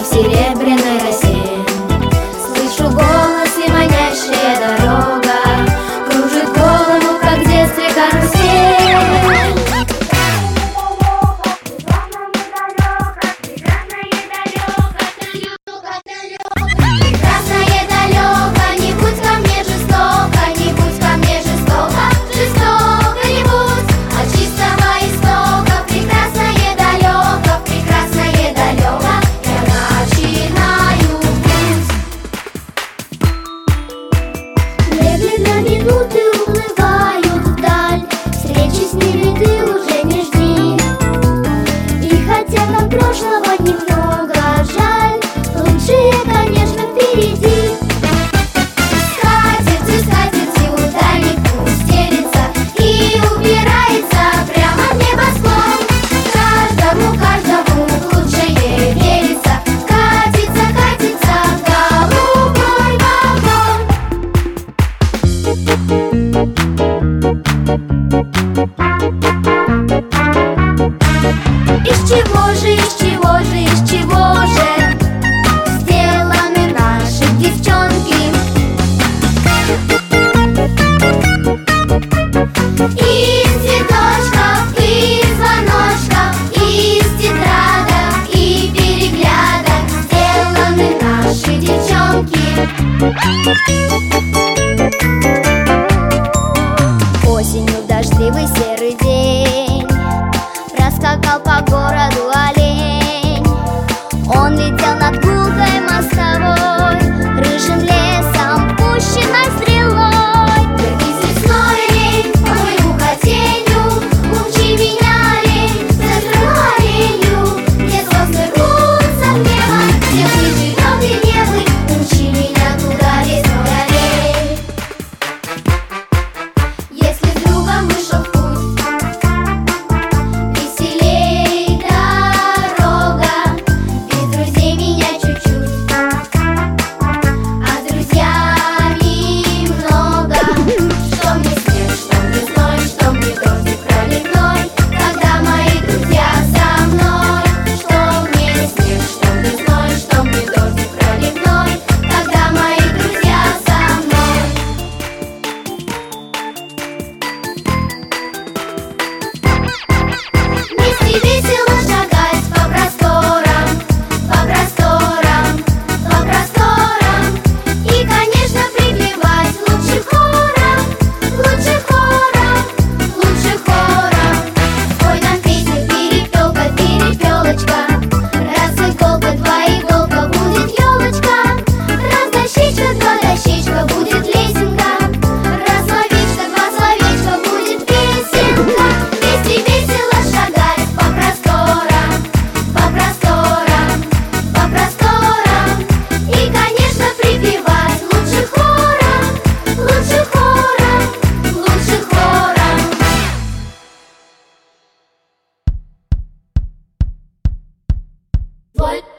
в серебряной росе. Слышу голос и манящая дорога кружит голову, как в детстве карусель. Прекрасное далеко, не будь ко мне жестоко, не будь ко мне жестоко, жестоко не будь, от чистого истока. Прекрасное далеко, прекрасное далеко, я начинаю путь. Медленно минуты уплывают вдаль, встречи с ними ты уже не жди. И хотя нам прошлого немного жаль, лучшее, конечно, впереди. Скатертью, скатертью дальний путь стелется и убирается прямо в небосклон. Каждому, каждому лучшее верится, катится, катится голубой вагон. Из чего же, из чего же, из чего же сделаны наши девчонки? Из цветочков, из звоночков, из тетрадок и переглядок сделаны наши девчонки. Осенью в дождливый серый день проскакал по городу олень. Он летел над гулкой мостовой, рыжим лесом пущенной стрелой. Вернись весной, лень, по моему хотению, учи меня, лень, за крыло оленью, где сосны рвутся в небо, где мы живем и не мы, учи меня туда, лесной олень. Если с другом вышел в путь, веселей дорога, без друзей меня чуть-чуть, а с друзьями много. Что мне снег, что мне зной, что мне дождик проливной, когда мои друзья со мной. Что мне снег, что мне зной, что мне дождик проливной, когда мои друзья со мной. Вместе весело шагать по просторам, по просторам, по просторам. И, конечно, припевать лучше хором, лучше хором, лучше хором. Спой нам песню, перепелка, перепелочка. Раз иголка, два иголка, будет елочка. Раз дощечка, два дощечка, будет лесенка. Раз словечко, два словечка, будет песенка. Вместе весело шагать по просторам, по просторам, по просторам. И, конечно, припевать лучше хором, лучше хором, лучше хором. Воль.